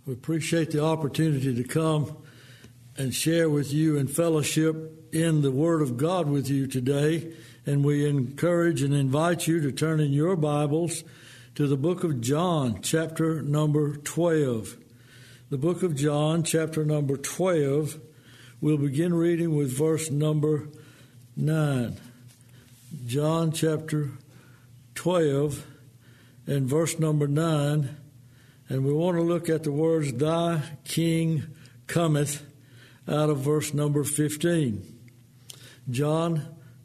We appreciate the opportunity to come and share with you and fellowship in the Word of God with you today. And we encourage and invite you to turn in your Bibles to the book of John, chapter number 12. The book of John, chapter number 12, we'll begin reading with verse number 9. John chapter 12 and verse number 9. And we want to look at the words, "Thy King cometh," out of verse number 15. John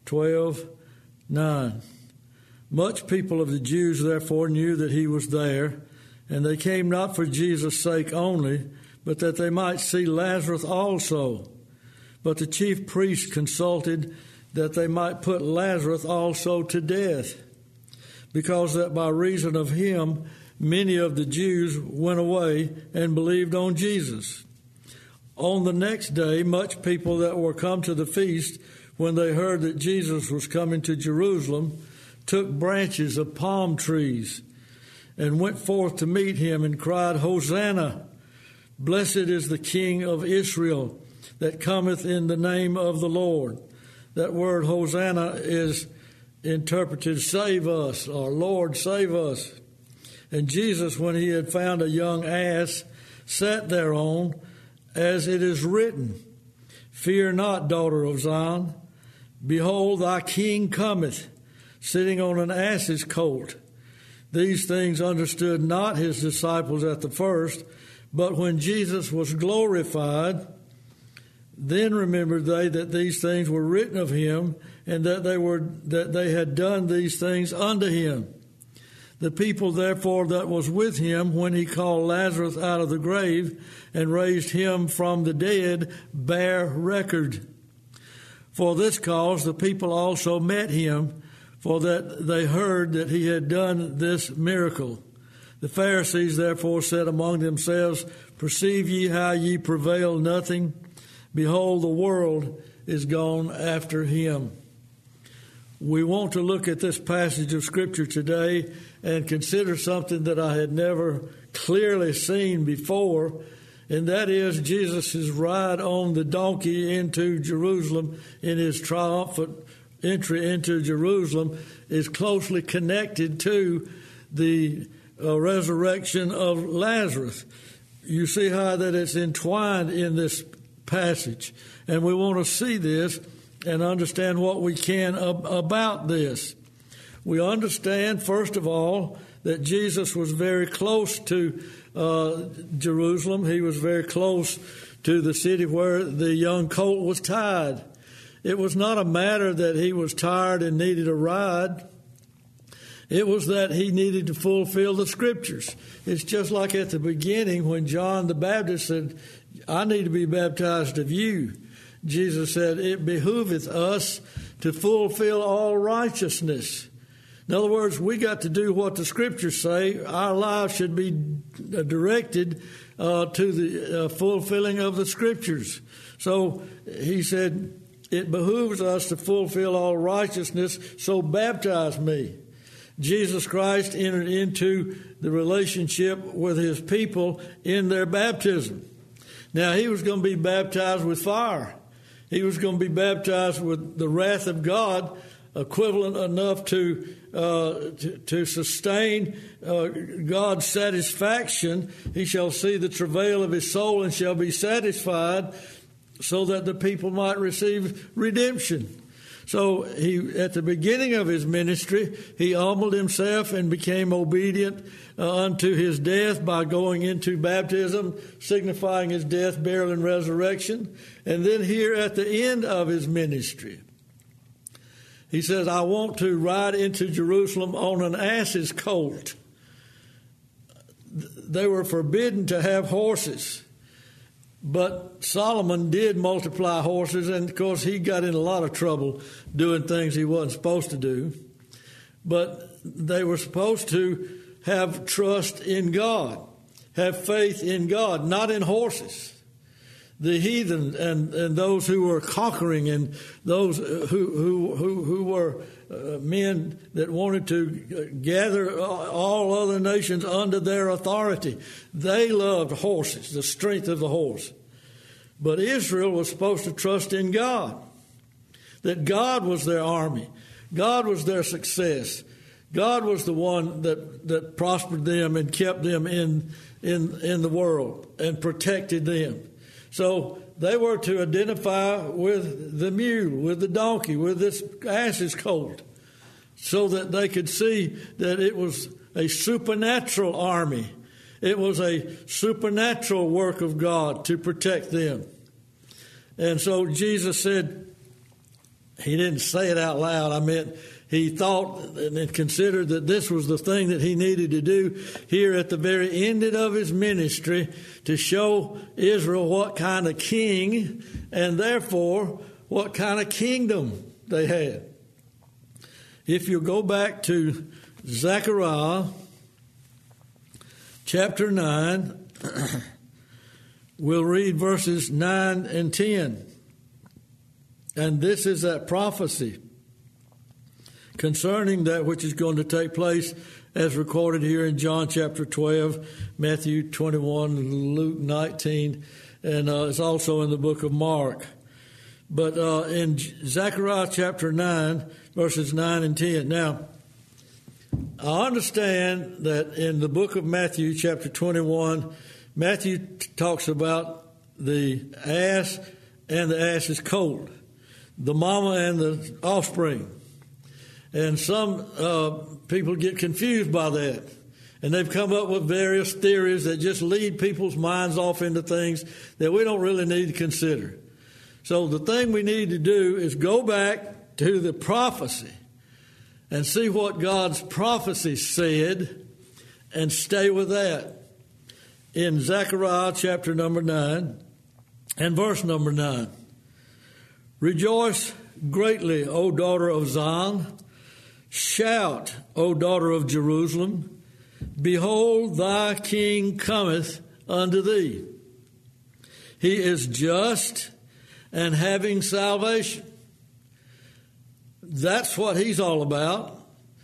12:9. Much people of the Jews therefore knew that he was there, and they came not for Jesus' sake only, but that they might see Lazarus also. But the chief priests consulted that they might put Lazarus also to death, because that by reason of him many of the Jews went away and believed on Jesus. On the next day, much people that were come to the feast, when they heard that Jesus was coming to Jerusalem, took branches of palm trees and went forth to meet him and cried, "Hosanna! Blessed is the King of Israel that cometh in the name of the Lord." That word Hosanna is interpreted, "Save us," or "Lord, save us." And Jesus, when he had found a young ass, sat thereon, as it is written, "Fear not, daughter of Zion. Behold, thy King cometh, sitting on an ass's colt." These things understood not his disciples at the first, but when Jesus was glorified, then remembered they that these things were written of him, and that they had done these things unto him. The people, therefore, that was with him when he called Lazarus out of the grave and raised him from the dead, bear record. For this cause the people also met him, for that they heard that he had done this miracle. The Pharisees therefore said among themselves, "Perceive ye how ye prevail nothing? Behold, the world is gone after him." We want to look at this passage of Scripture today and consider something that I had never clearly seen before, and that is Jesus' ride on the donkey into Jerusalem in his triumphant entry into Jerusalem is closely connected to the resurrection of Lazarus. You see how that it's entwined in this passage, and we want to see this and understand what we can about this. We understand, first of all, that Jesus was very close to Jerusalem. He was very close to the city where the young colt was tied. It was not a matter that he was tired and needed a ride. It was that he needed to fulfill the Scriptures. It's just like at the beginning when John the Baptist said, "I need to be baptized of you." Jesus said, "It behooveth us to fulfill all righteousness." In other words, we got to do what the Scriptures say. Our lives should be directed to the fulfilling of the Scriptures. So he said, "It behooves us to fulfill all righteousness, so baptize me." Jesus Christ entered into the relationship with his people in their baptism. Now, he was going to be baptized with fire. He was going to be baptized with the wrath of God, equivalent enough to sustain God's satisfaction. He shall see the travail of his soul and shall be satisfied, so that the people might receive redemption. So he, at the beginning of his ministry, he humbled himself and became obedient unto his death by going into baptism, signifying his death, burial, and resurrection. And then here at the end of his ministry, he says, "I want to ride into Jerusalem on an ass's colt." They were forbidden to have horses. But Solomon did multiply horses, and of course he got in a lot of trouble doing things he wasn't supposed to do. But they were supposed to have trust in God, have faith in God, not in horses. the heathen and those who were conquering and those who were men that wanted to gather all other nations under their authority. They loved horses, the strength of the horse. But Israel was supposed to trust in God, that God was their army. God was their success. God was the one that prospered them and kept them in the world and protected them. So they were to identify with the mule, with the donkey, with this ass's colt, so that they could see that it was a supernatural army. It was a supernatural work of God to protect them. And so Jesus said, he didn't say it out loud. I meant he thought and considered that this was the thing that he needed to do here at the very end of his ministry to show Israel what kind of king and therefore what kind of kingdom they had. If you go back to Zechariah chapter 9, we'll read verses 9 and 10. And this is that prophecy concerning that which is going to take place as recorded here in John chapter 12, Matthew 21, Luke 19, and it's also in the book of Mark. But in Zechariah chapter 9, verses 9 and 10. Now, I understand that in the book of Matthew chapter 21, Matthew talks about the ass and the ass's colt, the mama and the offspring. And some people get confused by that. And they've come up with various theories that just lead people's minds off into things that we don't really need to consider. So the thing we need to do is go back to the prophecy and see what God's prophecy said and stay with that. In Zechariah chapter number 9 and verse number 9. Rejoice greatly, O daughter of Zion. Shout, O daughter of Jerusalem. Behold, thy king cometh unto thee. He is just and having salvation. That's what he's all about.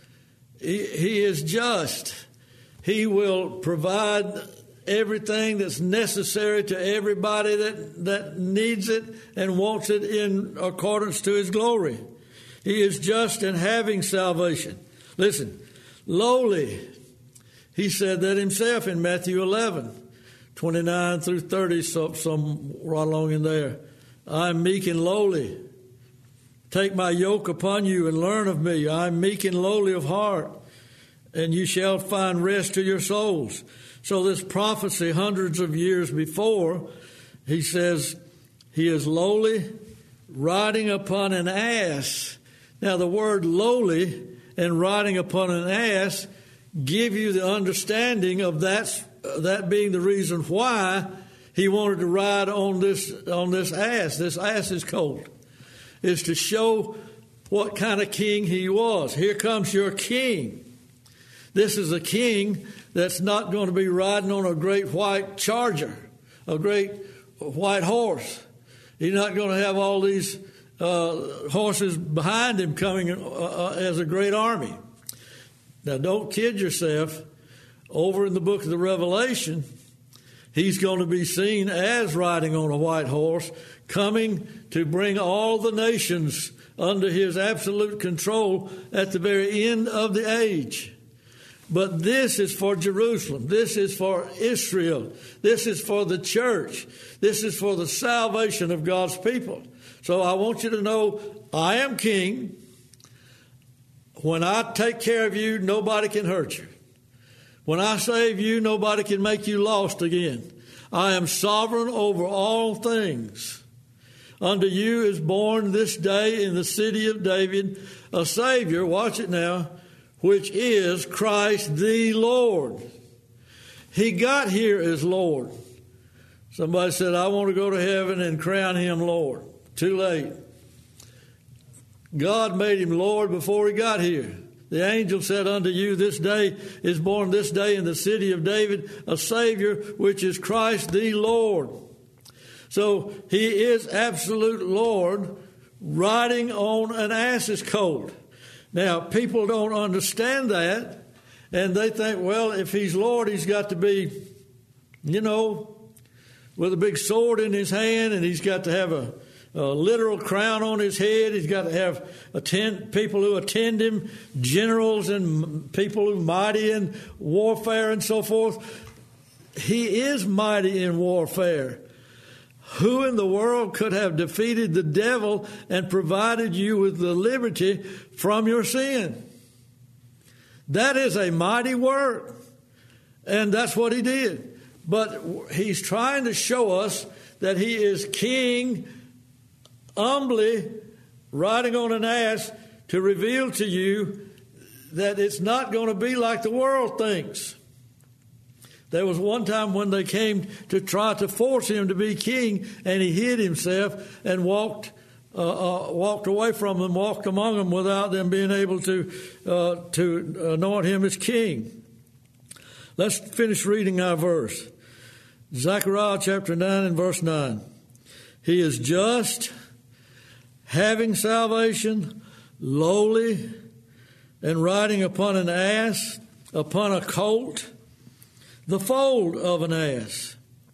He is just. He will provide everything that's necessary to everybody that needs it and wants it in accordance to his glory. He is just and having salvation. Listen, lowly. He said that himself in Matthew 11, 29 through 30, some right along in there. I am meek and lowly. Take my yoke upon you and learn of me. I am meek and lowly of heart, and you shall find rest to your souls. So this prophecy hundreds of years before, he says he is lowly, riding upon an ass. Now the word lowly and riding upon an ass give you the understanding of that being the reason why he wanted to ride on this ass. This ass's colt is to show what kind of king he was. Here comes your king. This is a king that's not going to be riding on a great white charger, a great white horse. He's not going to have all these horses behind him coming as a great army. Now, don't kid yourself. Over in the book of the Revelation, he's going to be seen as riding on a white horse, coming to bring all the nations under his absolute control at the very end of the age. But this is for Jerusalem. This is for Israel. This is for the church. This is for the salvation of God's people. So I want you to know, I am king. When I take care of you, nobody can hurt you. When I save you, nobody can make you lost again. I am sovereign over all things. Unto you is born this day in the city of David a Savior, watch it now, which is Christ the Lord. He got here as Lord. Somebody said, I want to go to heaven and crown him Lord. Too late. God made him Lord before he got here. The angel said unto you, this day is born this day in the city of David a Savior, which is Christ the Lord. So he is absolute Lord riding on an ass's colt. Now, people don't understand that, and they think, well, if he's Lord, he's got to be, with a big sword in his hand, and he's got to have a literal crown on his head. He's got to have people who attend him, generals and people who are mighty in warfare and so forth. He is mighty in warfare. Who in the world could have defeated the devil and provided you with the liberty from your sin? That is a mighty work, and that's what he did. But he's trying to show us that he is king, humbly riding on an ass, to reveal to you that it's not going to be like the world thinks. There was one time when they came to try to force him to be king, and he hid himself and walked away from them, walked among them without them being able to anoint him as king. Let's finish reading our verse. Zechariah chapter 9 and verse 9. He is just, having salvation, lowly, and riding upon an ass, upon a colt, the foal of an ass.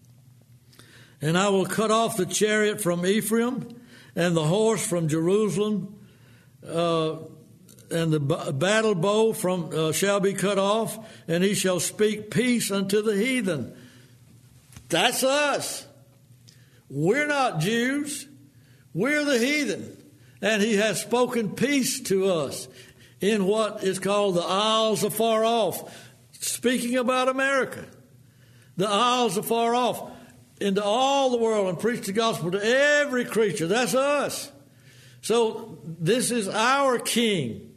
And I will cut off the chariot from Ephraim, and the horse from Jerusalem, and the battle bow shall be cut off, and he shall speak peace unto the heathen. That's us. We're not Jews. We're the heathen. And he has spoken peace to us in what is called the Isles afar off. Speaking about America, the isles afar off, into all the world, and preach the gospel to every creature. That's us. So this is our king.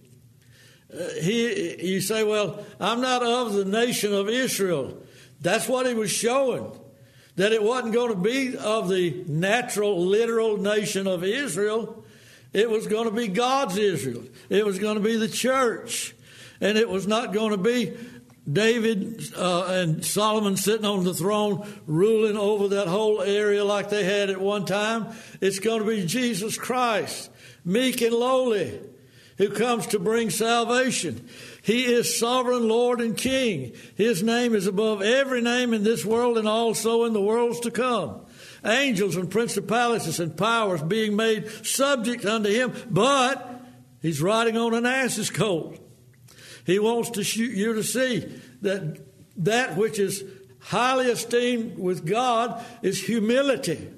You say, well, I'm not of the nation of Israel. That's what he was showing, that it wasn't going to be of the natural, literal nation of Israel. It was going to be God's Israel. It was going to be the church. And it was not going to be David and Solomon sitting on the throne ruling over that whole area like they had at one time. It's going to be Jesus Christ, meek and lowly, who comes to bring salvation. He is sovereign Lord and King. His name is above every name in this world and also in the worlds to come. Angels and principalities and powers being made subject unto him, but he's riding on an ass's colt. He wants you to see that which is highly esteemed with God is humility.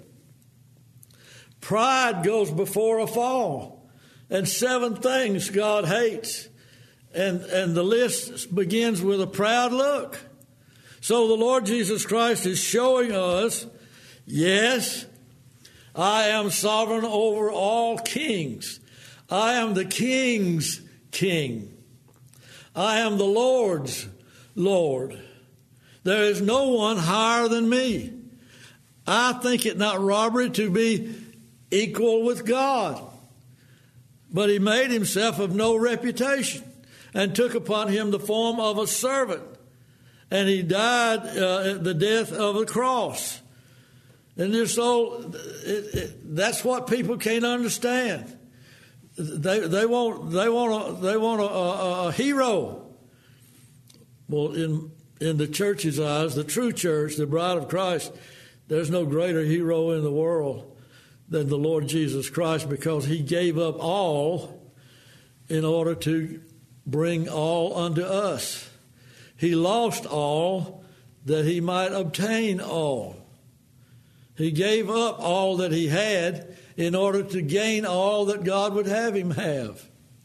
Pride goes before a fall, and 7 things God hates. And the list begins with a proud look. So the Lord Jesus Christ is showing us, yes, I am sovereign over all kings. I am the king's king. I am the Lord's Lord. There is no one higher than me. I think it not robbery to be equal with God. But he made himself of no reputation and took upon him the form of a servant. And he died at the death of the cross. And that's what people can't understand. They want a hero. Well, in the church's eyes, the true church, the bride of Christ, there's no greater hero in the world than the Lord Jesus Christ, because he gave up all in order to bring all unto us. He lost all that he might obtain all. He gave up all that he had in order to gain all that God would have him have.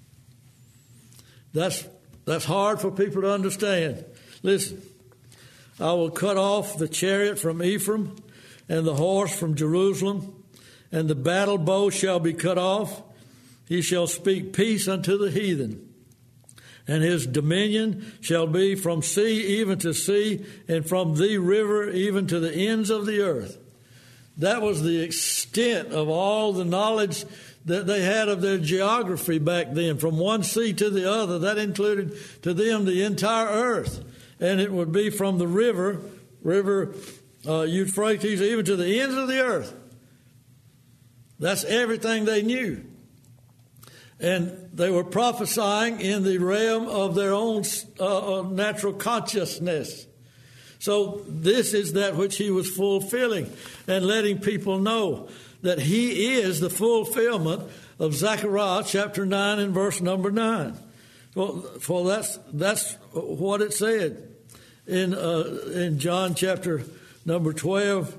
That's hard for people to understand. Listen, I will cut off the chariot from Ephraim and the horse from Jerusalem, and the battle bow shall be cut off. He shall speak peace unto the heathen. And his dominion shall be from sea even to sea, and from the river even to the ends of the earth. That was the extent of all the knowledge that they had of their geography back then, from one sea to the other. That included to them the entire earth. And it would be from the river Euphrates, even to the ends of the earth. That's everything they knew. And they were prophesying in the realm of their own natural consciousness. So this is that which he was fulfilling and letting people know that he is the fulfillment of Zechariah chapter 9 and verse number 9. For that's what it said in John chapter number 12.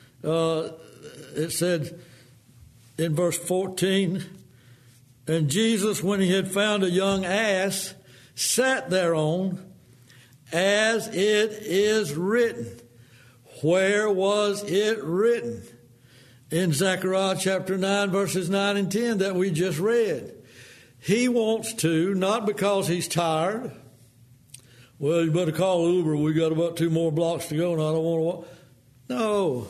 It said in verse 14, and Jesus, when he had found a young ass, sat thereon, as it is written. Where was it written? In Zechariah chapter 9, verses 9 and 10 that we just read. He wants to, not because he's tired. Well, you better call Uber. We got about 2 more blocks to go, and I don't want to walk. No.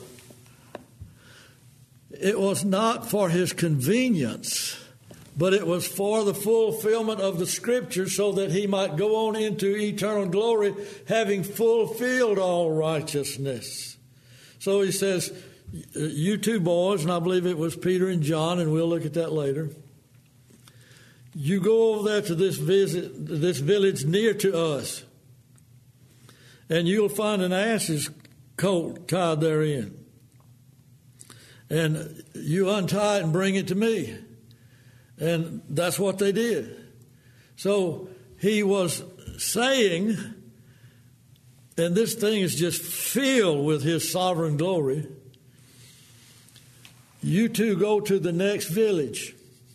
It was not for his convenience, but it was for the fulfillment of the Scriptures so that he might go on into eternal glory, having fulfilled all righteousness. So he says, you 2 boys, and I believe it was Peter and John, and we'll look at that later. You go over there to this village near to us, and you'll find an ass's colt tied therein. And you untie it and bring it to me. And that's what they did. So he was saying, and this thing is just filled with his sovereign glory, you 2 go to the next village.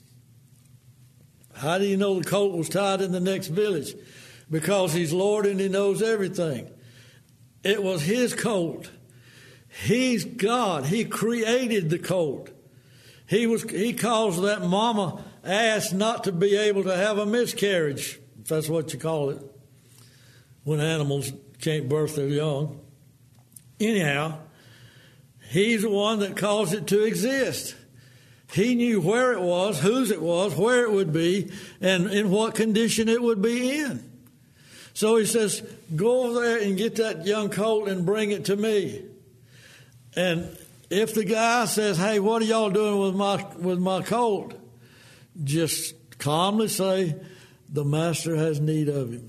How do you know the colt was tied in the next village? Because he's Lord and he knows everything. It was his colt. He's God. He created the colt. He caused that mama ass not to be able to have a miscarriage, if that's what you call it, when animals can't birth their young. Anyhow, he's the one that caused it to exist. He knew where it was, whose it was, where it would be, and in what condition it would be in. So he says, go over there and get that young colt and bring it to me. And if the guy says, hey, what are y'all doing with my colt? Just calmly say, the master has need of him.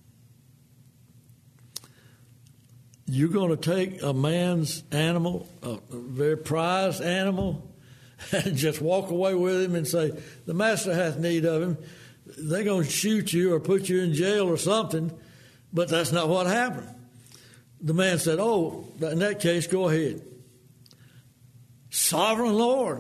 You're going to take a man's animal, a very prized animal, and just walk away with him and say, the master hath need of him. They're going to shoot you or put you in jail or something, but that's not what happened. The man said, oh, in that case, go ahead. Sovereign Lord.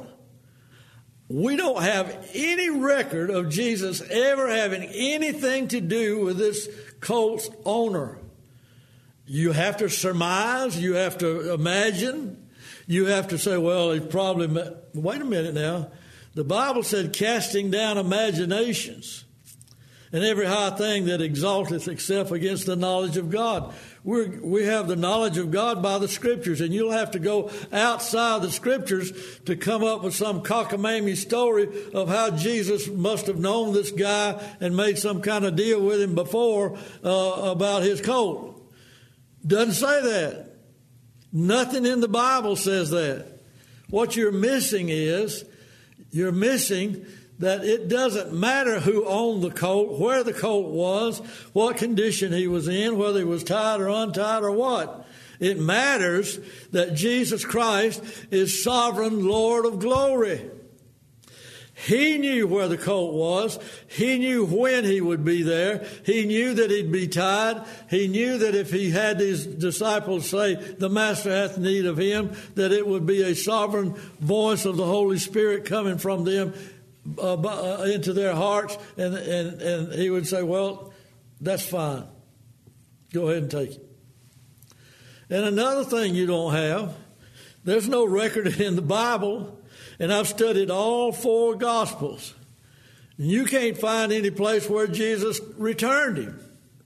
We don't have any record of Jesus ever having anything to do with this colt's owner. You have to surmise, you have to imagine, you have to say, well, he probably, wait a minute now. The Bible said casting down imaginations and every high thing that exalteth itself against the knowledge of God. We have the knowledge of God by the Scriptures, and you'll have to go outside the Scriptures to come up with some cockamamie story of how Jesus must have known this guy and made some kind of deal with him before about his colt. Doesn't say that. Nothing in the Bible says that. What you're missing is, you're missing that it doesn't matter who owned the colt, where the colt was, what condition he was in, whether he was tied or untied or what. It matters that Jesus Christ is sovereign Lord of glory. He knew where the colt was. He knew when he would be there. He knew that he'd be tied. He knew that if he had his disciples say, the master hath need of him, that it would be a sovereign voice of the Holy Spirit coming from them into their hearts, and he would say, well, that's fine. Go ahead and take it. And another thing you don't have, there's no record in the Bible, and I've studied all 4 Gospels, and you can't find any place where Jesus returned him.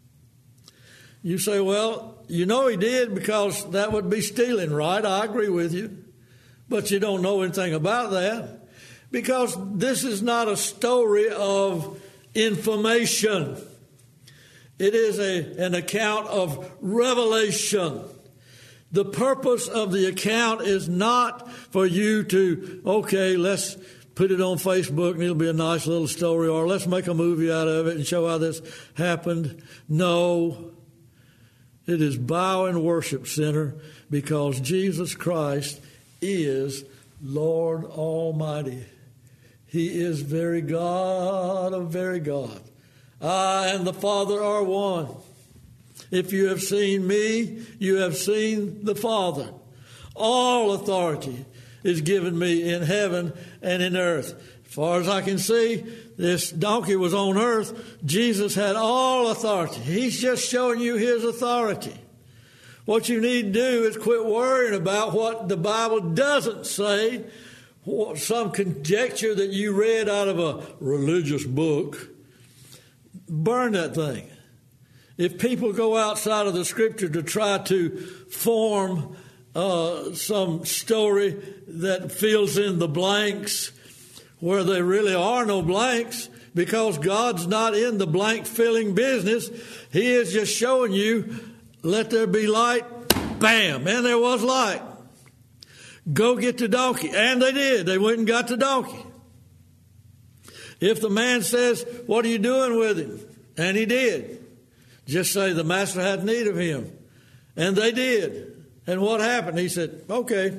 You say, well, you know he did because that would be stealing, right? I agree with you, but you don't know anything about that. Because this is not a story of information. It is an account of revelation. The purpose of the account is not for you to, okay, let's put it on Facebook and it'll be a nice little story, or let's make a movie out of it and show how this happened. No, it is bow and worship center because Jesus Christ is Lord Almighty. He is very God of very God. I and the Father are one. If you have seen me, you have seen the Father. All authority is given me in heaven and in earth. As far as I can see, this donkey was on earth. Jesus had all authority. He's just showing you his authority. What you need to do is quit worrying about what the Bible doesn't say, some conjecture that you read out of a religious book. Burn that thing. If people go outside of the Scripture to try to form some story that fills in the blanks where there really are no blanks, because God's not in the blank filling business, He is just showing you, let there be light, bam, and there was light. Go get the donkey. And they did. They went and got the donkey. If the man says, what are you doing with him? And he did. Just say the master had need of him. And they did. And what happened? He said, okay.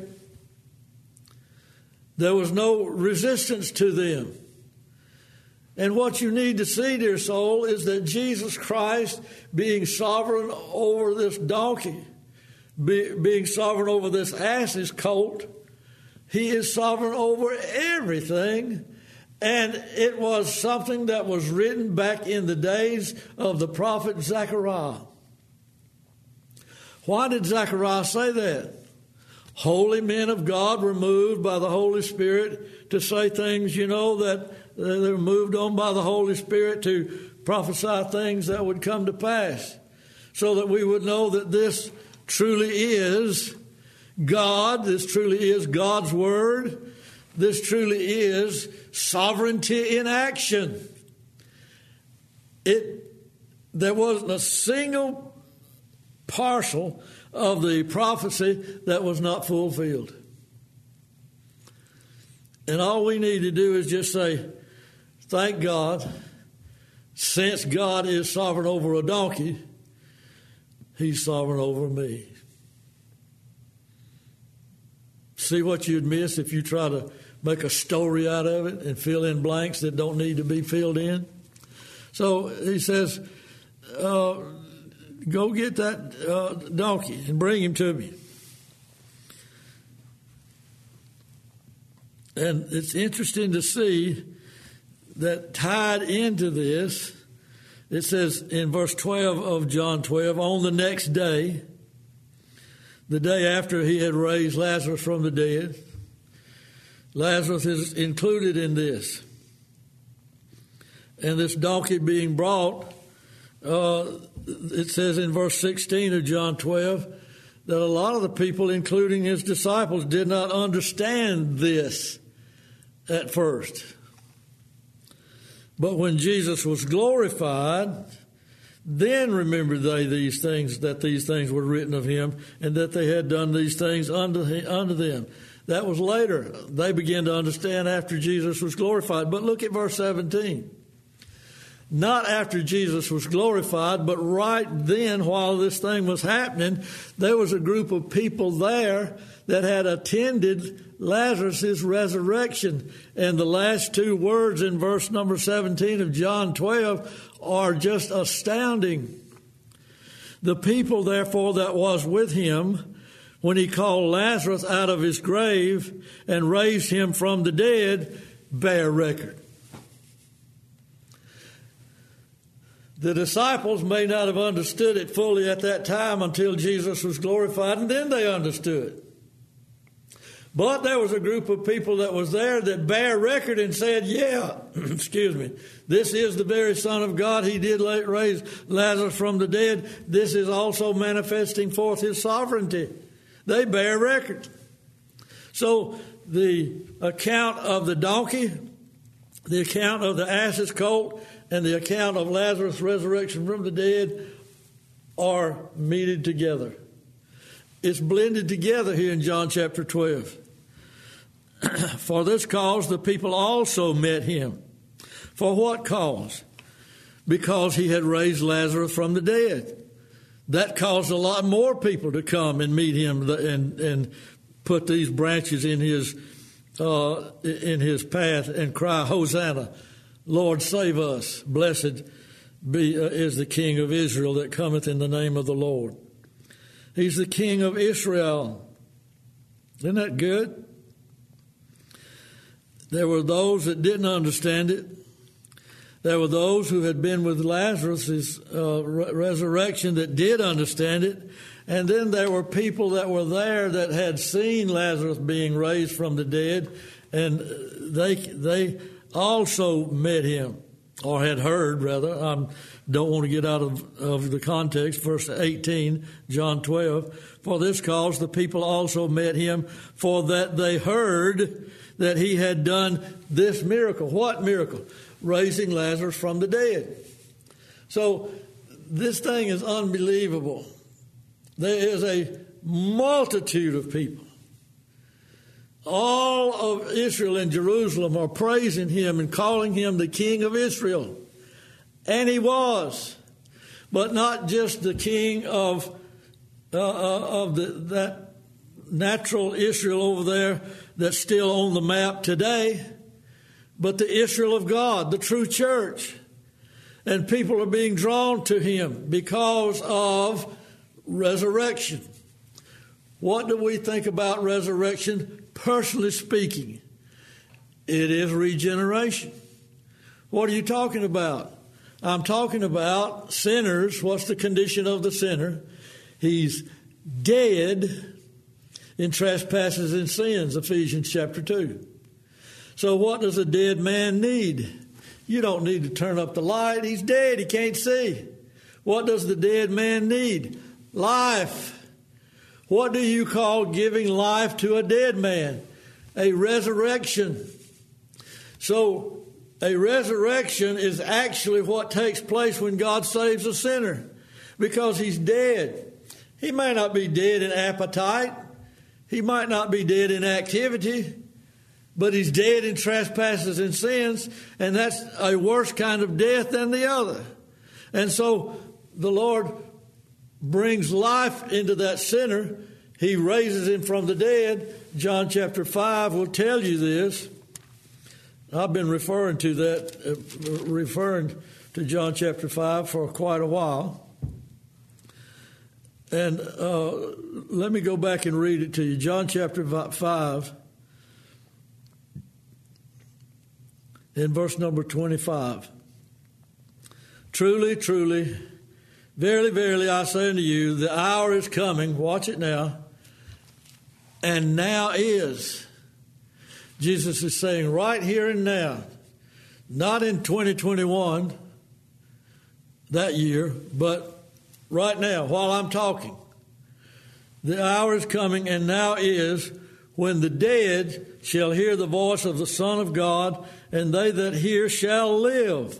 There was no resistance to them. And what you need to see, dear soul, is that Jesus Christ, being sovereign over this donkey, being sovereign over this ass's colt, He is sovereign over everything. And it was something that was written back in the days of the prophet Zechariah. Why did Zechariah say that? Holy men of God were moved by the Holy Spirit to say things, that they were moved on by the Holy Spirit to prophesy things that would come to pass, so that we would know that this truly is God, this truly is God's Word, this truly is sovereignty in action. There wasn't a single parcel of the prophecy that was not fulfilled. And all we need to do is just say, thank God, since God is sovereign over a donkey, He's sovereign over me. See what you'd miss if you try to make a story out of it and fill in blanks that don't need to be filled in. So he says, go get that donkey and bring him to me. And it's interesting to see that tied into this, it says in verse 12 of John 12, on the next day, the day after He had raised Lazarus from the dead, Lazarus is included in this. And this donkey being brought, it says in verse 16 of John 12 that a lot of the people, including His disciples, did not understand this at first. But when Jesus was glorified, then remembered they that these things were written of Him, and that they had done these things unto them. That was later. They began to understand after Jesus was glorified. But look at verse 17. Not after Jesus was glorified, but right then while this thing was happening, there was a group of people there that had attended Lazarus' resurrection. And the last two words in verse number 17 of John 12 are just astounding. The people, therefore, that was with Him when He called Lazarus out of his grave and raised him from the dead, bear record. The disciples may not have understood it fully at that time until Jesus was glorified, and then they understood. But there was a group of people that was there that bear record and said, yeah, this is the very Son of God. He did raise Lazarus from the dead. This is also manifesting forth His sovereignty. They bear record. So the account of the donkey, the account of the ass's colt, and the account of Lazarus' resurrection from the dead are meted together. It's blended together here in John chapter 12. For this cause the people also met him. For what cause? Because he had raised Lazarus from the dead. That caused a lot more people to come and meet him and put these branches in his path and cry, Hosanna, Lord, save us. Blessed is the King of Israel that cometh in the name of the Lord. He's the King of Israel. Isn't that good? There were those that didn't understand it. There were those who had been with Lazarus' resurrection that did understand it. And then there were people that were there that had seen Lazarus being raised from the dead, and they also met him, or had heard, rather. I don't want to get out of the context. Verse 18, John 12. For this cause the people also met him, for that they heard that he had done this miracle. What miracle? Raising Lazarus from the dead. So this thing is unbelievable. There is a multitude of people. All of Israel and Jerusalem are praising him and calling him the King of Israel. And he was. But not just the king of that natural Israel over there that's still on the map today, but the Israel of God, the true church. And people are being drawn to him because of resurrection. What do we think about resurrection? Personally speaking, it is regeneration. What are you talking about? I'm talking about sinners. What's the condition of the sinner? He's dead in trespasses and sins, Ephesians chapter 2. So what does a dead man need? You don't need to turn up the light. He's dead. He can't see. What does the dead man need? Life. What do you call giving life to a dead man? A resurrection. So a resurrection is actually what takes place when God saves a sinner, because he's dead. He may not be dead in appetite. He might not be dead in activity, but he's dead in trespasses and sins, and that's a worse kind of death than the other. And so the Lord brings life into that sinner. He raises him from the dead. John chapter 5 will tell you this. I've been referring to John chapter 5 for quite a while. And let me go back and read it to you. John chapter 5, in verse number 25. Truly, truly, verily, verily, I say unto you, the hour is coming, watch it now, and now is. Jesus is saying right here and now, not in 2021, that year, but right now, while I'm talking. The hour is coming, and now is, when the dead shall hear the voice of the Son of God, and they that hear shall live.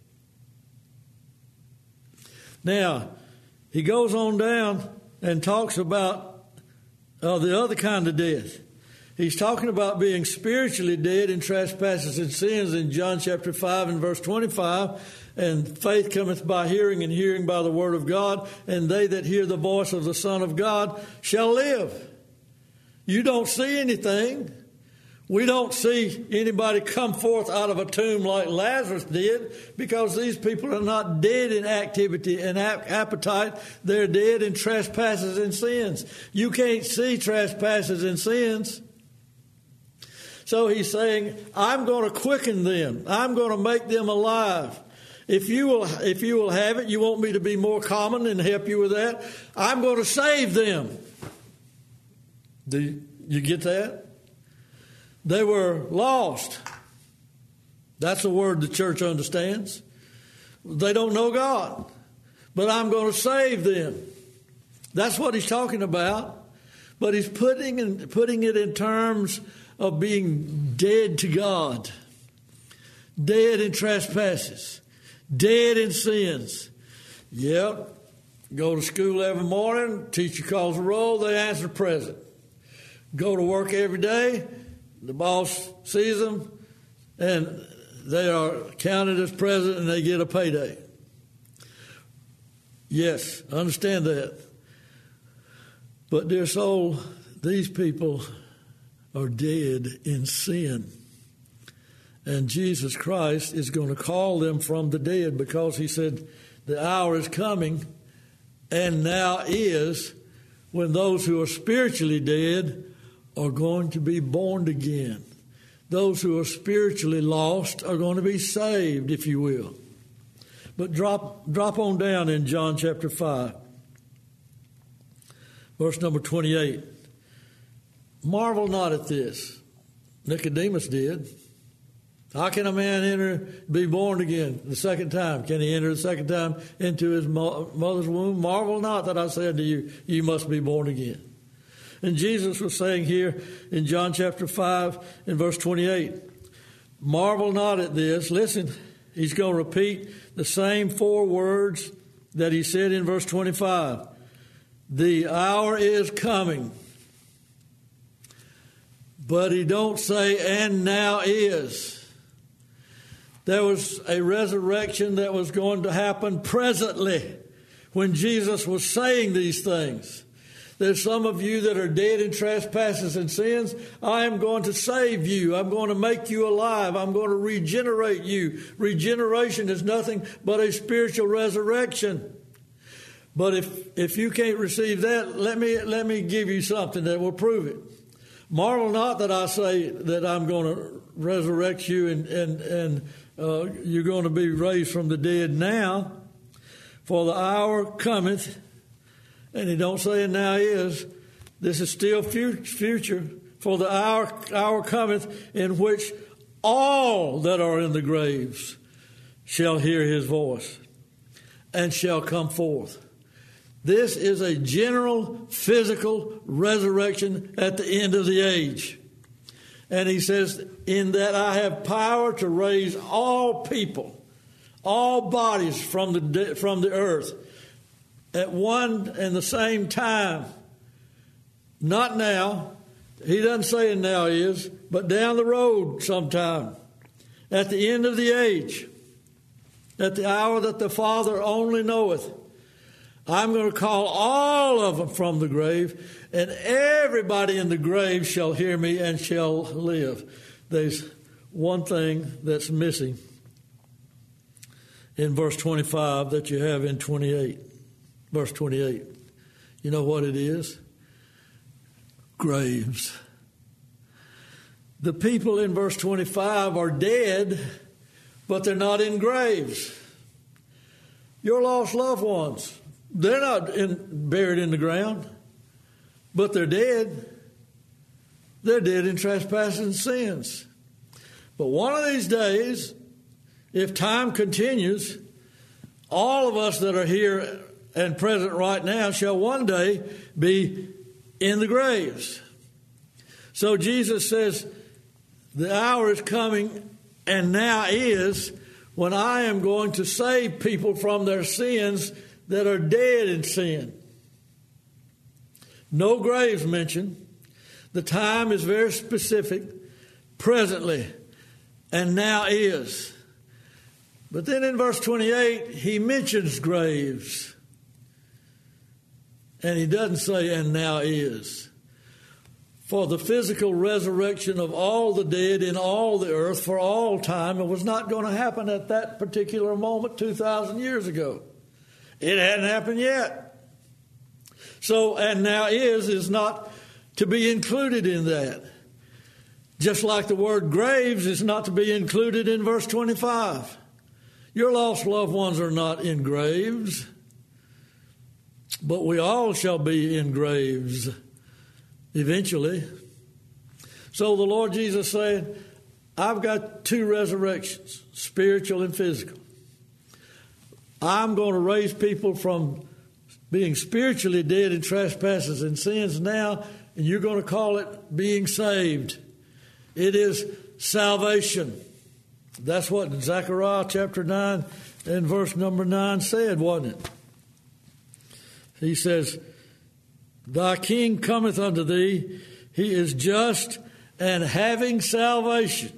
Now, he goes on down and talks about the other kind of death. He's talking about being spiritually dead in trespasses and sins in John chapter 5 and verse 25. And faith cometh by hearing, and hearing by the word of God. And they that hear the voice of the Son of God shall live. You don't see anything. We don't see anybody come forth out of a tomb like Lazarus did, because these people are not dead in activity and appetite. They're dead in trespasses and sins. You can't see trespasses and sins. So he's saying, I'm going to quicken them. I'm going to make them alive. If you will have it, you want me to be more common and help you with that? I'm going to save them. Do you get that? They were lost. That's a word the church understands. They don't know God. But I'm going to save them. That's what he's talking about. But he's putting it in terms of being dead to God. Dead in trespasses. Dead in sins. Yep. Go to school every morning, teacher calls a roll, they answer present. Go to work every day, the boss sees them, and they are counted as present and they get a payday. Yes, I understand that. But dear soul, these people are dead in sin. And Jesus Christ is going to call them from the dead, because he said the hour is coming and now is when those who are spiritually dead are going to be born again. Those who are spiritually lost are going to be saved, if you will. But drop on down in John chapter 5, verse number 28. Marvel not at this. Nicodemus did. How can a man be born again the second time? Can he enter the second time into his mother's womb? Marvel not that I said to you, you must be born again. And Jesus was saying here in John chapter 5 in verse 28, marvel not at this. Listen, he's going to repeat the same 4 words that he said in verse 25. The hour is coming. But he don't say, and now is. There was a resurrection that was going to happen presently when Jesus was saying these things. There's some of you that are dead in trespasses and sins. I am going to save you. I'm going to make you alive. I'm going to regenerate you. Regeneration is nothing but a spiritual resurrection. But if you can't receive that, let me give you something that will prove it. Marvel not that I say that I'm going to resurrect you and you're going to be raised from the dead now, for the hour cometh, and he don't say it now is. This is still future. For the hour cometh in which all that are in the graves shall hear his voice and shall come forth. This is a general physical resurrection at the end of the age. And he says, in that I have power to raise all people, all bodies from the earth at one and the same time. Not now. He doesn't say now is, but down the road sometime. At the end of the age, at the hour that the Father only knoweth, I'm going to call all of them from the grave, and everybody in the grave shall hear me and shall live. There's one thing that's missing in verse 25 that you have in 28. Verse 28. You know what it is? Graves. The people in verse 25 are dead, but they're not in graves. Your lost loved ones, they're not buried in the ground, but they're dead. They're dead in trespasses and sins. But one of these days, if time continues, all of us that are here and present right now shall one day be in the graves. So Jesus says, the hour is coming, and now is, when I am going to save people from their sins that are dead in sin. No graves mentioned. The time is very specific, presently, and now is. But then in verse 28, he mentions graves. And he doesn't say, and now is. For the physical resurrection of all the dead in all the earth for all time, it was not going to happen at that particular moment 2,000 years ago. It hadn't happened yet. So, and now is not to be included in that. Just like the word graves is not to be included in verse 25. Your lost loved ones are not in graves, but we all shall be in graves eventually. So the Lord Jesus said, I've got 2 resurrections, spiritual and physical. I'm going to raise people from being spiritually dead in trespasses and sins now, and you're going to call it being saved. It is salvation. That's what Zechariah chapter 9 and verse number 9 said, wasn't it? He says, thy king cometh unto thee. He is just and having salvation.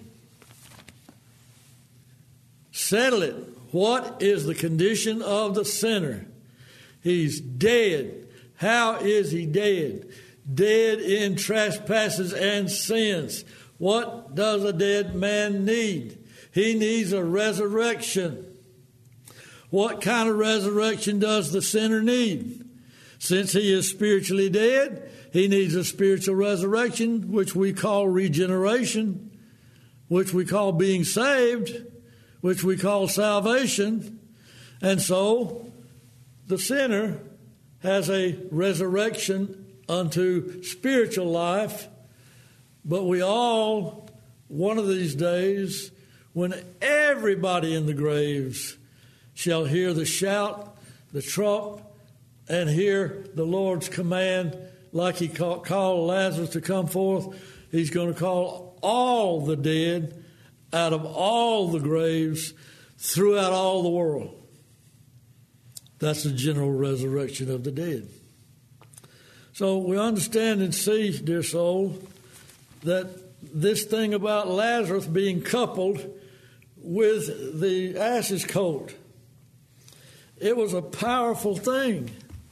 Settle it. What is the condition of the sinner? He's dead. How is he dead? Dead in trespasses and sins. What does a dead man need? He needs a resurrection. What kind of resurrection does the sinner need? Since he is spiritually dead, he needs a spiritual resurrection, which we call regeneration, which we call being saved, which we call salvation. And so the sinner has a resurrection unto spiritual life, but we all, one of these days, when everybody in the graves shall hear the shout, the trump, and hear the Lord's command, like he called Lazarus to come forth, he's going to call all the dead out of all the graves throughout all the world. That's the general resurrection of the dead. So we understand and see, dear soul, that this thing about Lazarus being coupled with the ashes colt, it was a powerful thing.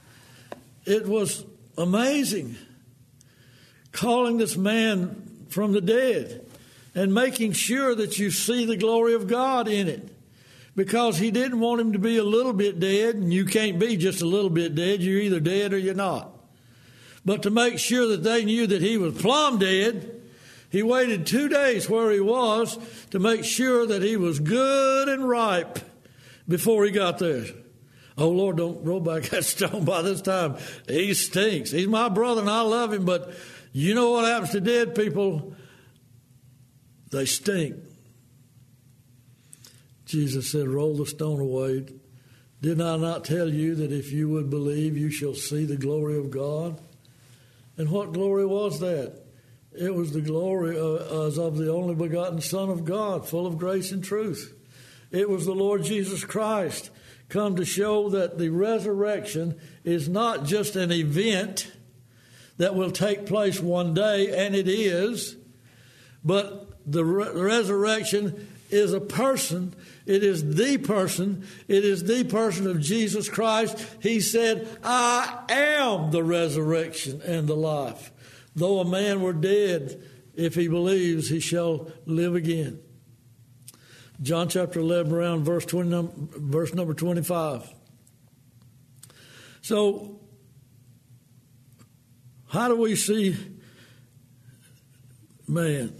It was amazing. Calling this man from the dead and making sure that you see the glory of God in it. Because he didn't want him to be a little bit dead, and you can't be just a little bit dead. You're either dead or you're not. But to make sure that they knew that he was plumb dead, he waited 2 days where he was to make sure that he was good and ripe before he got there. Oh, Lord, don't roll back that stone by this time. He stinks. He's my brother and I love him, but you know what happens to dead people? They stink. Jesus said, roll the stone away. Did I not tell you that if you would believe, you shall see the glory of God? And what glory was that? It was the glory as of the only begotten Son of God, full of grace and truth. It was the Lord Jesus Christ, come to show that the resurrection is not just an event that will take place one day, and it is, but the resurrection is a person. It is the person. It is the person of Jesus Christ. He said, I am the resurrection and the life. Though a man were dead, if he believes, he shall live again. John chapter 11, around verse number 25. So, how do we see man?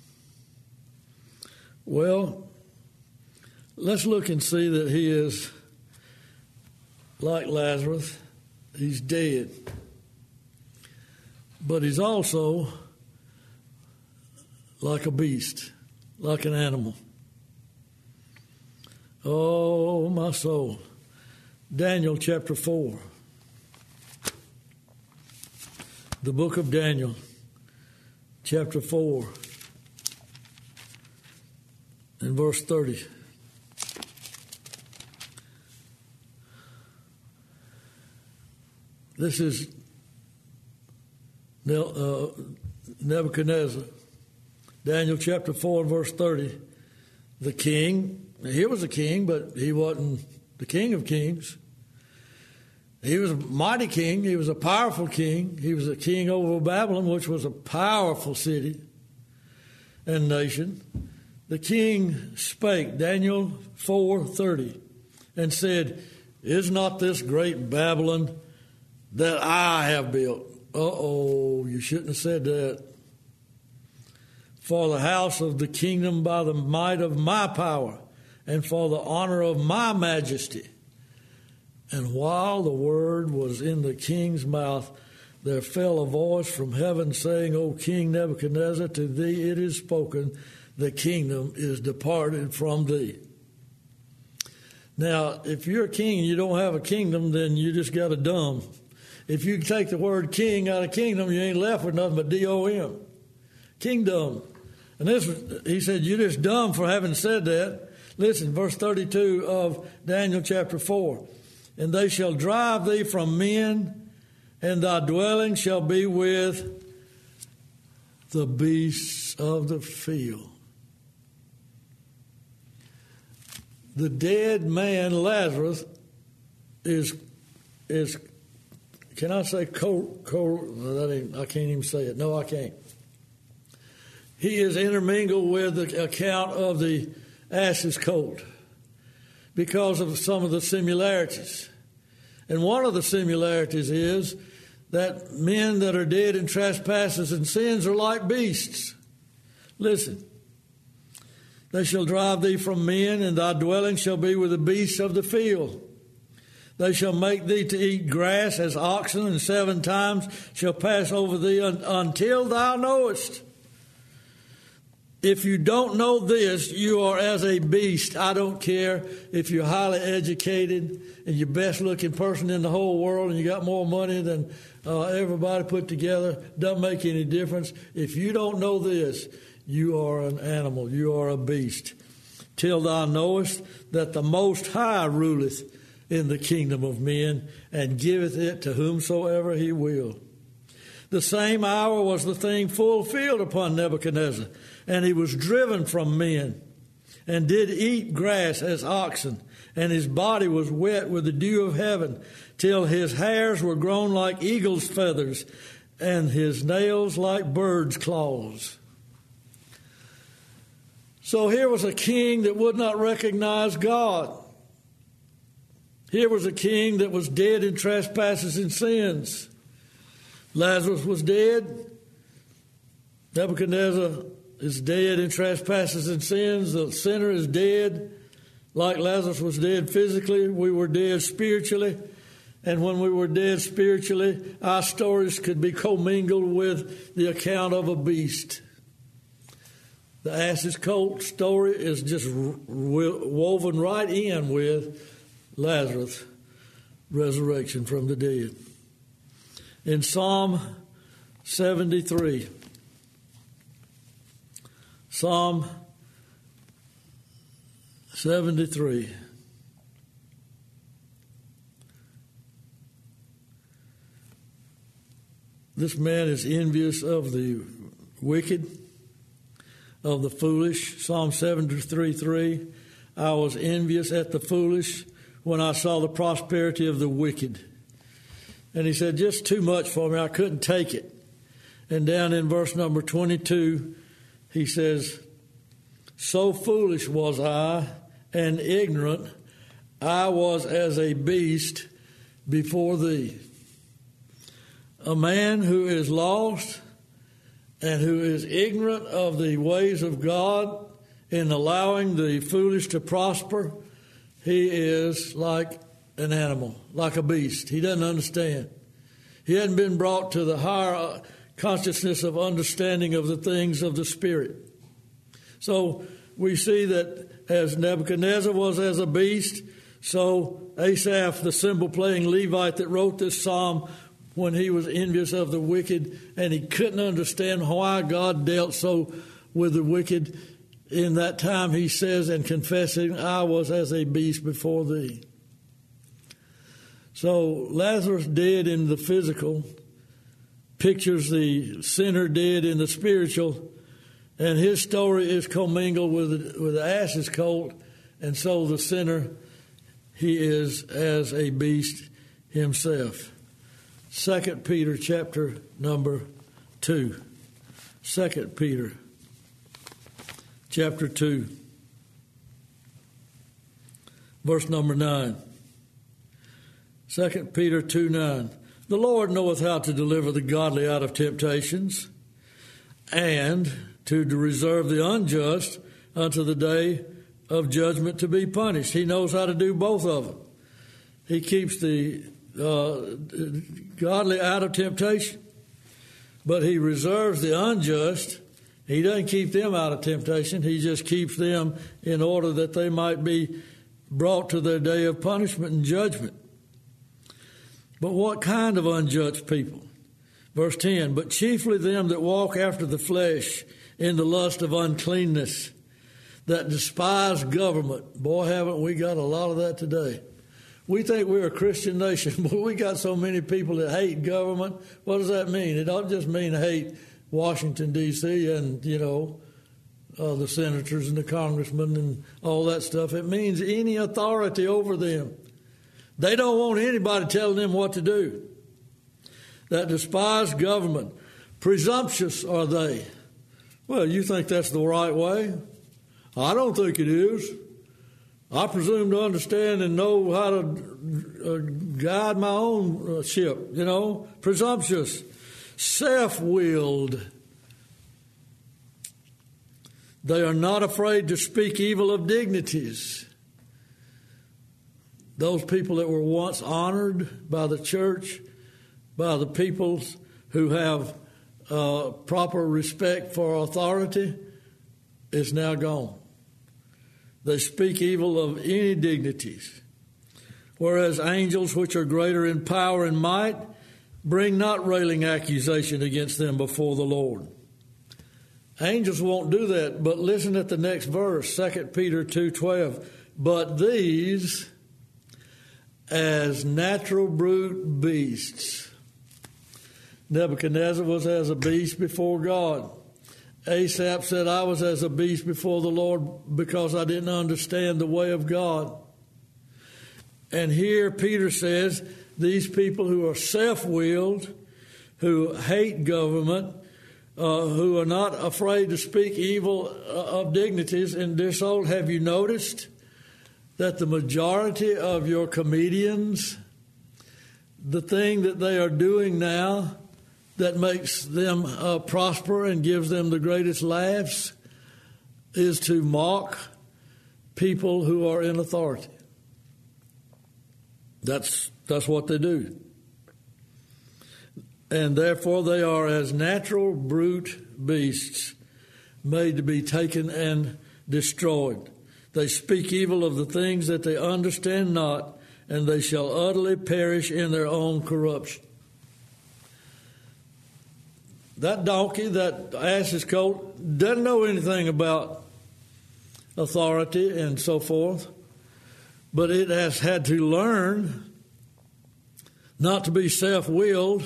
Well, let's look and see that he is like Lazarus. He's dead. But he's also like a beast, like an animal. Oh, my soul. Daniel chapter 4. The book of Daniel, chapter 4, and verse 30. This is Nebuchadnezzar. Daniel chapter 4 and verse 30. The king, he was a king, but he wasn't the king of kings. He was a mighty king. He was a powerful king. He was a king over Babylon, which was a powerful city and nation. The king spake, Daniel 4:30, and said, is not this great Babylon that I have built? Uh-oh, you shouldn't have said that. For the house of the kingdom by the might of my power, and for the honor of my majesty. And while the word was in the king's mouth, there fell a voice from heaven saying, O King Nebuchadnezzar, to thee it is spoken, the kingdom is departed from thee. Now, if you're a king and you don't have a kingdom, then you just got a dumb. If you take the word king out of kingdom, you ain't left with nothing but D-O-M. Kingdom. And this, he said, you're just dumb for having said that. Listen, verse 32 of Daniel chapter 4. and they shall drive thee from men, and thy dwelling shall be with the beasts of the field. The dead man Lazarus is can I say I can't even say it. No, I can't. He is intermingled with the account of the ass's colt because of some of the similarities. And one of the similarities is that men that are dead in trespasses and sins are like beasts. Listen. They shall drive thee from men, and thy dwelling shall be with the beasts of the field. They shall make thee to eat grass as oxen, and 7 times shall pass over thee until thou knowest. If you don't know this, you are as a beast. I don't care if you're highly educated and you're best looking person in the whole world and you got more money than everybody put together. Doesn't make any difference. If you don't know this, you are an animal, you are a beast. Till thou knowest that the Most High ruleth in the kingdom of men, and giveth it to whomsoever he will. The same hour was the thing fulfilled upon Nebuchadnezzar, and he was driven from men, and did eat grass as oxen, and his body was wet with the dew of heaven, till his hairs were grown like eagle's feathers, and his nails like birds' claws. So here was a king that would not recognize God. Here was a king that was dead in trespasses and sins. Lazarus was dead. Nebuchadnezzar is dead in trespasses and sins. The sinner is dead. Like Lazarus was dead physically, we were dead spiritually. And when we were dead spiritually, our stories could be commingled with the account of a beast. The ass's colt story is just woven right in with Lazarus' resurrection from the dead. In Psalm 73, Psalm 73. This man is envious of the wicked, of the foolish. Psalm 73:3. I was envious at the foolish when I saw the prosperity of the wicked. And he said, just too much for me. I couldn't take it. And down in verse number 22, he says, so foolish was I and ignorant, I was as a beast before thee. A man who is lost and who is ignorant of the ways of God in allowing the foolish to prosper, he is like an animal, like a beast. He doesn't understand. He hadn't been brought to the higher consciousness of understanding of the things of the Spirit. So we see that as Nebuchadnezzar was as a beast, so Asaph, the cymbal-playing Levite that wrote this psalm, when he was envious of the wicked, and he couldn't understand why God dealt so with the wicked. In that time, he says, and confessing, I was as a beast before thee. So Lazarus dead in the physical pictures the sinner dead in the spiritual, and his story is commingled with the ass's colt, and so the sinner, he is as a beast himself. 2 Peter chapter number 2. 2 Peter chapter 2, verse number 9. 2 Peter 2:9. The Lord knoweth how to deliver the godly out of temptations, and to reserve the unjust unto the day of judgment to be punished. He knows how to do both of them. He keeps the godly out of temptation, but he reserves the unjust. He doesn't keep them out of temptation. He just keeps them in order that they might be brought to their day of punishment and judgment. But what kind of unjust people? Verse 10, but chiefly them that walk after the flesh in the lust of uncleanness, that despise government. Boy, haven't we got a lot of that today. We think we're a Christian nation, but we got so many people that hate government. What does that mean? It don't just mean hate Washington, D.C. and, the senators and the congressmen and all that stuff. It means any authority over them. They don't want anybody telling them what to do. That despise government. Presumptuous are they. Well, you think that's the right way? I don't think it is. I presume to understand and know how to guide my own ship, Presumptuous, self-willed. They are not afraid to speak evil of dignities. Those people that were once honored by the church, by the peoples who have proper respect for authority, is now gone. They speak evil of any dignities. Whereas angels, which are greater in power and might, bring not railing accusation against them before the Lord. Angels won't do that, but listen at the next verse, 2 Peter 2:12. But these, as natural brute beasts. Nebuchadnezzar was as a beast before God. Asaph said, I was as a beast before the Lord because I didn't understand the way of God. And here Peter says, these people who are self-willed, who hate government, who are not afraid to speak evil of dignities, and dear soul, have you noticed that the majority of your comedians, the thing that they are doing now that makes them prosper and gives them the greatest laughs is to mock people who are in authority. That's what they do. And therefore they are as natural brute beasts, made to be taken and destroyed. They speak evil of the things that they understand not, and they shall utterly perish in their own corruption. That donkey, that ass's colt, doesn't know anything about authority and so forth, but it has had to learn not to be self-willed.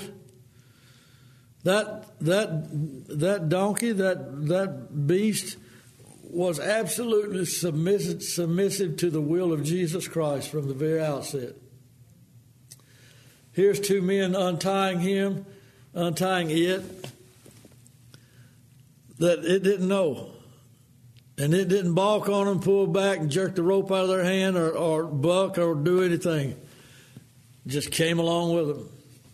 That donkey, that beast, was absolutely submissive to the will of Jesus Christ from the very outset. Here's two men untying it, that it didn't know. And it didn't balk on them, pull back and jerk the rope out of their hand or buck or do anything. Just came along with them.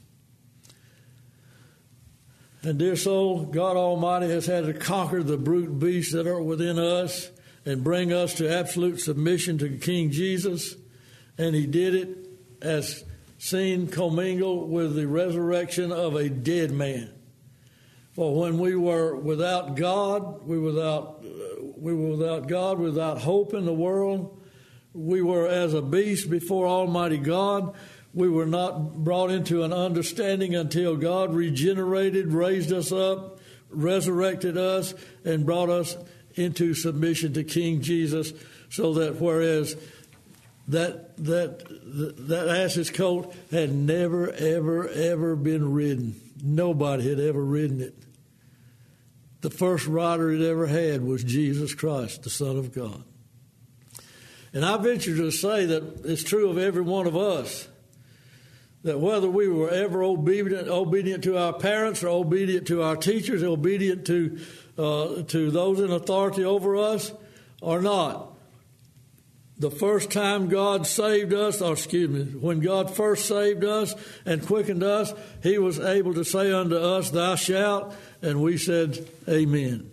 And dear soul, God Almighty has had to conquer the brute beasts that are within us and bring us to absolute submission to King Jesus. And he did it as seen commingled with the resurrection of a dead man. For when we were without God, we were without God, without hope in the world. We were as a beast before Almighty God. We were not brought into an understanding until God regenerated, raised us up, resurrected us, and brought us into submission to King Jesus, so that whereas that ass's colt had never, ever, ever been ridden. Nobody had ever ridden it. The first rider it ever had was Jesus Christ, the Son of God. And I venture to say that it's true of every one of us, that whether we were ever obedient to our parents or obedient to our teachers, obedient to those in authority over us or not, the first time God saved us, when God first saved us and quickened us, he was able to say unto us, thou shalt, and we said, amen.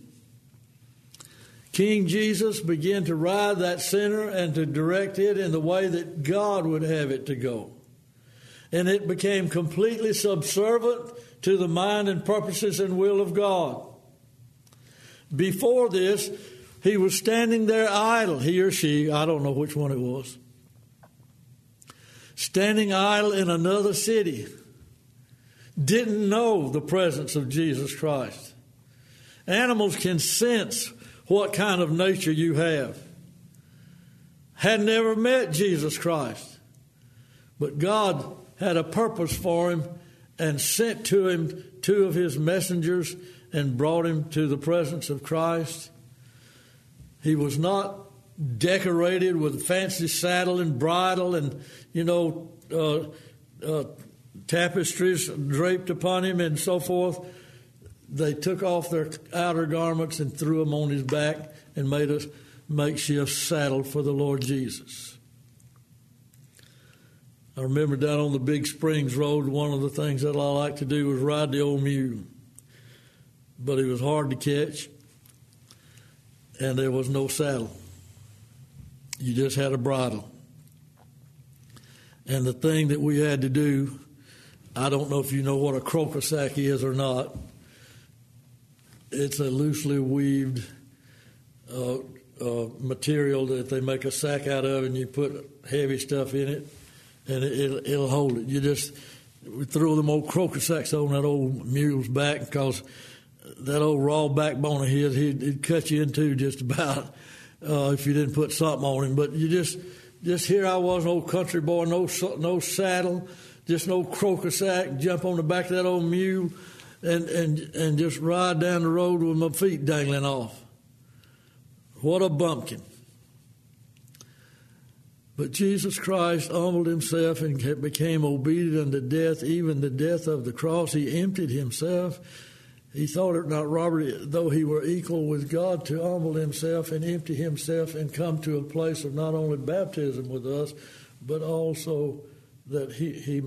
King Jesus began to ride that sinner and to direct it in the way that God would have it to go. And it became completely subservient to the mind and purposes and will of God. Before this, he was standing there idle, he or she, I don't know which one it was, standing idle in another city, didn't know the presence of Jesus Christ. Animals can sense what kind of nature you have. Had never met Jesus Christ. But God had a purpose for him and sent to him 2 of his messengers and brought him to the presence of Christ. He was not decorated with fancy saddle and bridle and, tapestries draped upon him and so forth. They took off their outer garments and threw them on his back and made a makeshift saddle for the Lord Jesus. I remember down on the Big Springs Road, one of the things that I liked to do was ride the old mule. But it was hard to catch, and there was no saddle. You just had a bridle. And the thing that we had to do, I don't know if you know what a croaker sack is or not. It's a loosely weaved material that they make a sack out of, and you put heavy stuff in it, and it'll hold it. We throw them old croaker sacks on that old mule's back, because that old raw backbone of his, he'd cut you in two just about if you didn't put something on him. But you just here I was, an old country boy, no saddle, just an old croaker sack, jump on the back of that old mule and just ride down the road with my feet dangling off. What a bumpkin. But Jesus Christ humbled himself and became obedient unto death, even the death of the cross. He emptied himself. He thought it not robbery, though he were equal with God, to humble himself and empty himself and come to a place of not only baptism with us, but also that he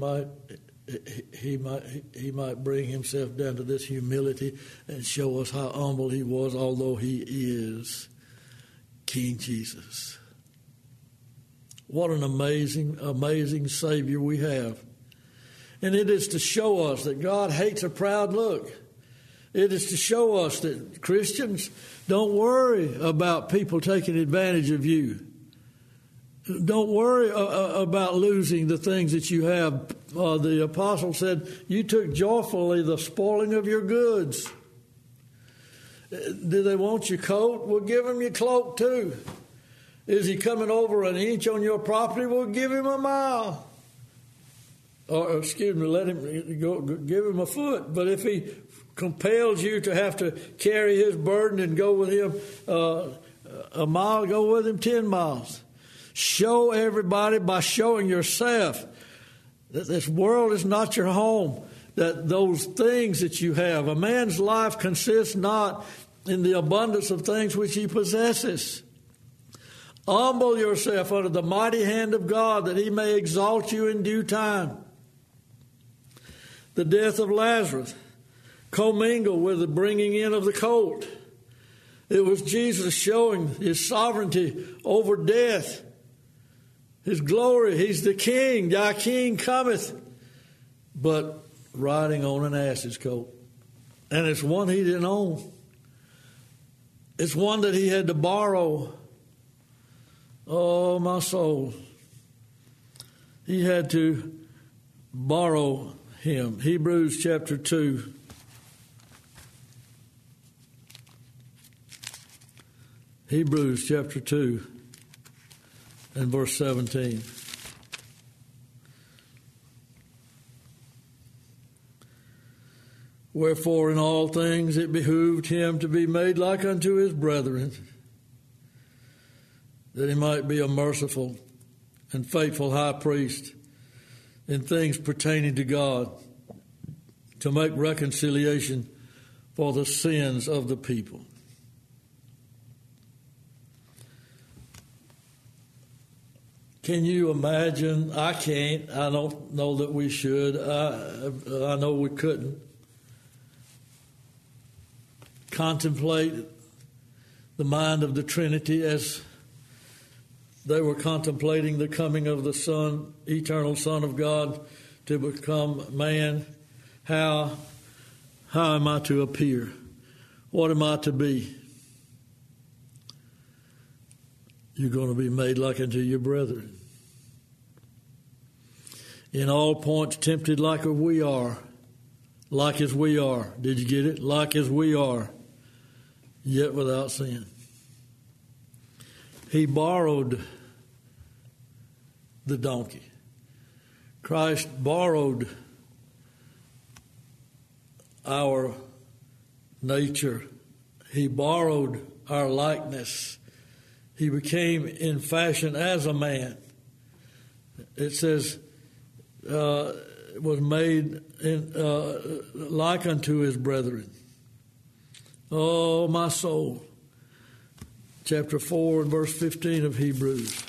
might bring himself down to this humility and show us how humble he was, although he is King Jesus. What an amazing, amazing Savior we have. And it is to show us that God hates a proud look. It is to show us that Christians, don't worry about people taking advantage of you. Don't worry about losing the things that you have. The apostle said, you took joyfully the spoiling of your goods. Do they want your coat? Well, give them your cloak too. Is he coming over an inch on your property? Well, give him a mile. Or, let him go, give him a foot. But if he compels you to have to carry his burden and go with him a mile, go with him 10 miles. Show everybody by showing yourself that this world is not your home, that those things that you have, a man's life consists not in the abundance of things which he possesses. Humble yourself under the mighty hand of God, that he may exalt you in due time. The death of Lazarus commingled with the bringing in of the colt. It was Jesus showing his sovereignty over death, his glory. He's the king. Thy king cometh, but riding on an ass's coat. And it's one he didn't own. It's one that he had to borrow. Oh, my soul. He had to borrow him. Hebrews chapter 2. Hebrews chapter 2 and verse 17. Wherefore in all things it behooved him to be made like unto his brethren, that he might be a merciful and faithful high priest in things pertaining to God, to make reconciliation for the sins of the people. Can you imagine? I can't. I don't know that we should. I know we couldn't. Contemplate the mind of the Trinity as they were contemplating the coming of the Son, eternal Son of God, to become man. How am I to appear? What am I to be? You're going to be made like unto your brethren. In all points tempted like we are. Like as we are. Did you get it? Like as we are. Yet without sin. He borrowed the donkey. Christ borrowed our nature. He borrowed our likeness. He became in fashion as a man. It says, was made like unto his brethren. Oh, my soul. Chapter 4 and verse 15 of Hebrews.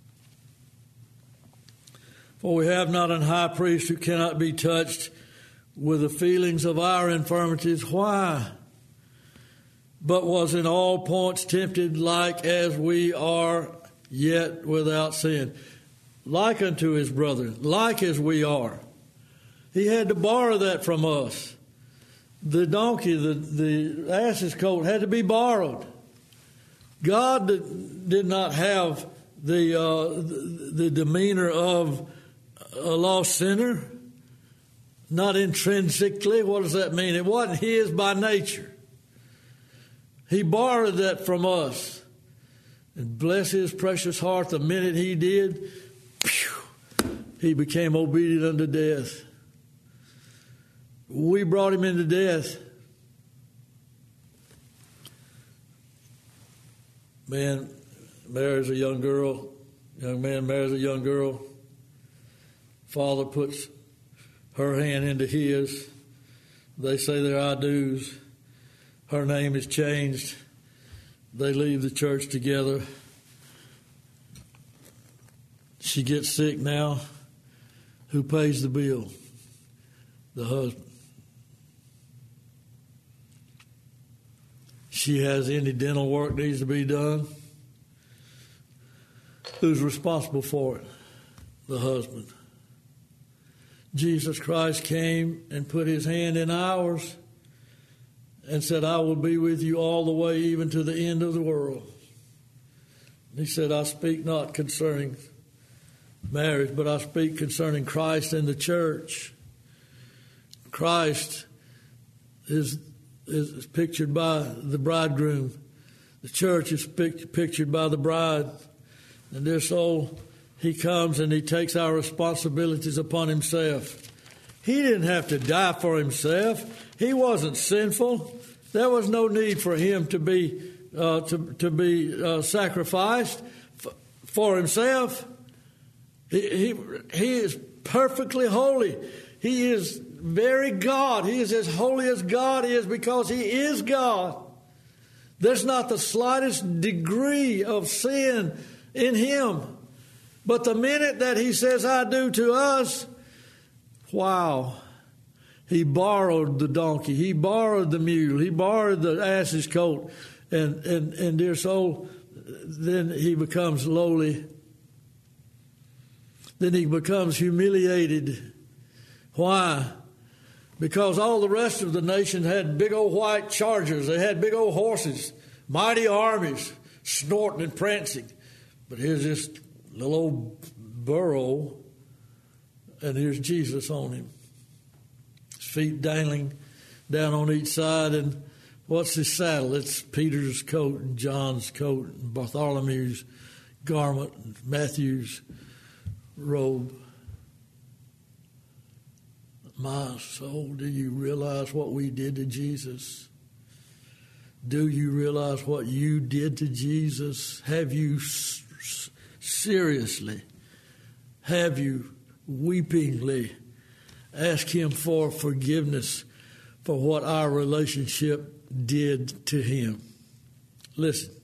For we have not an high priest who cannot be touched with the feelings of our infirmities. Why? But was in all points tempted like as we are, yet without sin. Like unto his brethren, like as we are. He had to borrow that from us. The donkey, the ass's coat had to be borrowed. God did not have the demeanor of a lost sinner, not intrinsically. What does that mean? It wasn't his by nature. He borrowed that from us. And bless his precious heart, the minute he did, he became obedient unto death. We brought him into death. Man marries a young girl. Young man marries a young girl. Father puts her hand into his. They say their I do's. Her name is changed. They leave the church together. She gets sick now. Who pays the bill? The husband. She has any dental work needs to be done. Who's responsible for it? The husband. Jesus Christ came and put his hand in ours and said, I will be with you all the way, even to the end of the world. He said, I speak not concerning marriage, but I speak concerning Christ and the church. Christ is pictured by the bridegroom. The church is pictured by the bride. And dear soul, he comes and he takes our responsibilities upon himself. He didn't have to die for himself. He wasn't sinful. There was no need for him to be sacrificed for himself. He is perfectly holy. He is very God. He is as holy as God is because he is God. There's not the slightest degree of sin in him. But the minute that he says, I do to us, wow. He borrowed the donkey. He borrowed the mule. He borrowed the ass's coat. And dear soul, then he becomes lowly. Then he becomes humiliated. Why? Because all the rest of the nation had big old white chargers. They had big old horses, mighty armies, snorting and prancing. But here's this little old burro, and here's Jesus on him. His feet dangling down on each side, and what's his saddle? It's Peter's coat and John's coat and Bartholomew's garment and Matthew's robe. My soul, do you realize what we did to Jesus? Do you realize what you did to Jesus? Have you seriously, have you weepingly asked him for forgiveness for what our relationship did to him? Listen.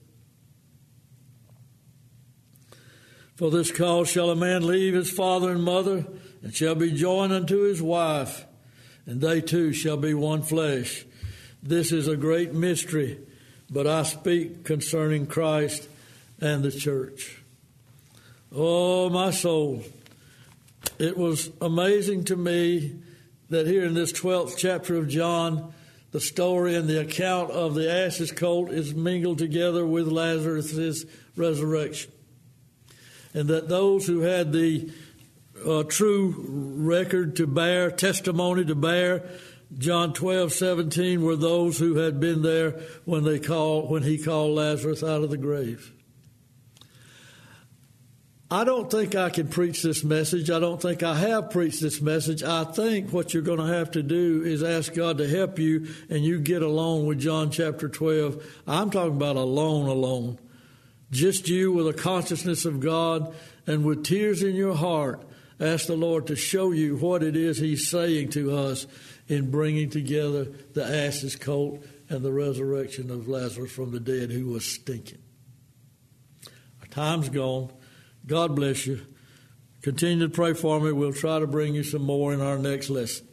For this cause shall a man leave his father and mother, and shall be joined unto his wife, and they two shall be one flesh. This is a great mystery, but I speak concerning Christ and the church. Oh, my soul. It was amazing to me that here in this 12th chapter of John, the story and the account of the ass's colt is mingled together with Lazarus' resurrection. And that those who had the true record to bear, testimony to bear, John 12:17, were those who had been there when he called Lazarus out of the grave. I don't think I can preach this message. I don't think I have preached this message. I think what you're going to have to do is ask God to help you, and you get alone with John chapter 12. I'm talking about alone. Just you with a consciousness of God and with tears in your heart. Ask the Lord to show you what it is He's saying to us in bringing together the ass's colt and the resurrection of Lazarus from the dead, who was stinking. Our time's gone. God bless you. Continue to pray for me. We'll try to bring you some more in our next lesson.